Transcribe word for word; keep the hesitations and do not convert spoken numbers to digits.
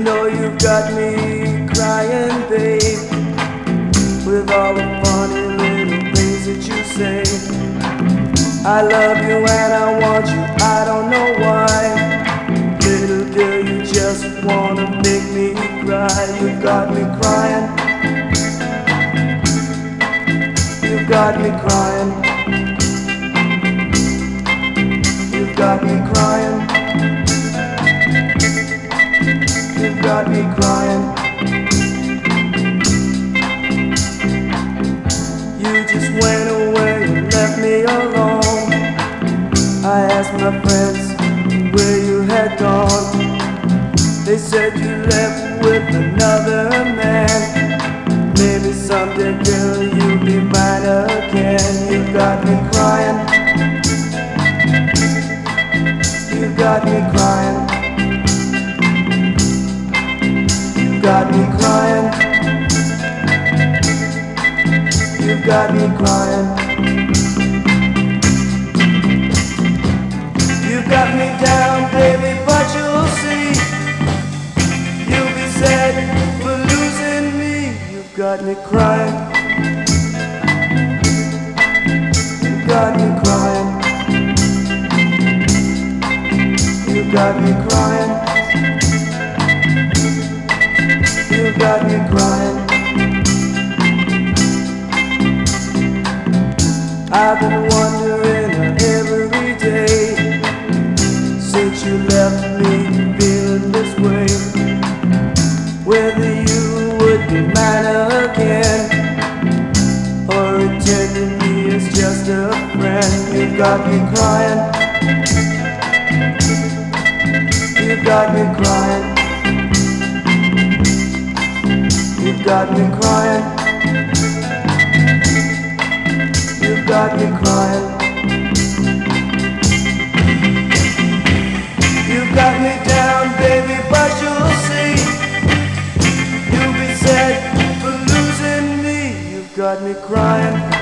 know you've got me crying, babe, with all the funny little things that you say. I love you and I want you, I don't know why. Little girl, you just wanna make me cry. You've got me crying. You've got me crying. You've got me crying. You've got me crying. You just went away and left me alone. I asked my friends where you had gone. They said you left with another man. Maybe someday, girl, you'll be mine again. You've got me crying. You've got me crying. You've got me crying. You've got me crying. You've got me down, baby, but you'll see. You'll be sad for losing me. You've got me crying. You've got me crying. You've got me crying. You've got me crying. I've been wondering every day since you left me feeling this way, whether you would be mine again or intending me as just a friend. You've got me crying. You've got me crying. You've got me crying. You've got me crying. You've got me down, baby, but you'll see. You'll be sad for losing me. You've got me crying.